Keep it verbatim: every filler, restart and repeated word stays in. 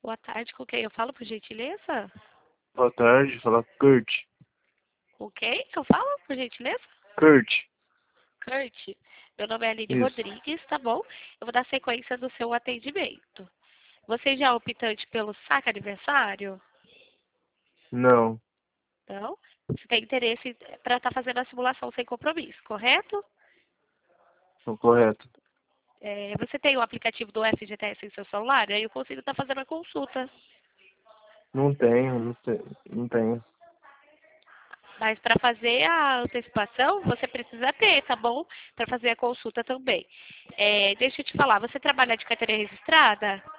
Boa tarde, com quem eu falo, por gentileza? Boa tarde, fala Kurt. Com quem que eu falo, por gentileza? Kurt, Kurt. Meu nome é Aline isso. Rodrigues, tá bom? Eu vou dar sequência do seu atendimento. Você já é optante pelo saque aniversário? Não, Não? Você tem interesse para estar fazendo a simulação sem compromisso, correto? tô correto. É, você tem o aplicativo do F G T S em seu celular? Aí eu consigo estar fazendo a consulta. Não tenho, não tenho, não tenho. Mas para fazer a antecipação, você precisa ter, tá bom? Para fazer a consulta também. É, deixa eu te falar, você trabalha de carteira registrada?